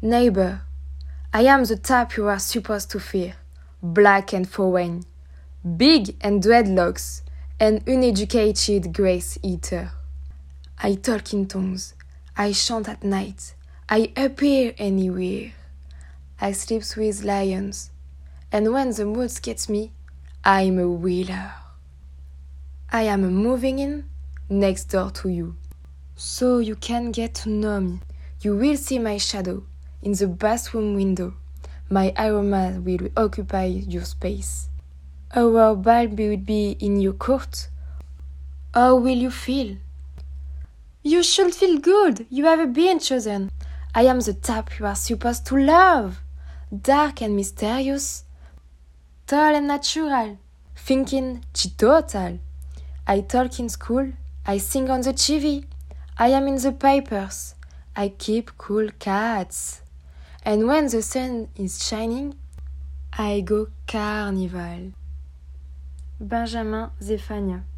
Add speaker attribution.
Speaker 1: Neighbor, I am the type you are supposed to fear. Black and foreign, big and dreadlocks, an uneducated grace eater. I talk in tongues, I chant at night, I appear anywhere. I sleep with lions, and when the mood gets me, I'm a wheeler. I am moving in next door to you, so you can get to know me. You will see my shadow in the bathroom window. My aroma will occupy your space. Our bulb will be in your court. How will you feel? You should feel good. You have been chosen. I am the type you are supposed to love. Dark and mysterious. Tall and natural. Thinking total. I talk in school. I sing on the TV. I am in the papers. I keep cool cats. And when the sun is shining, I go carnival. Benjamin Zephania.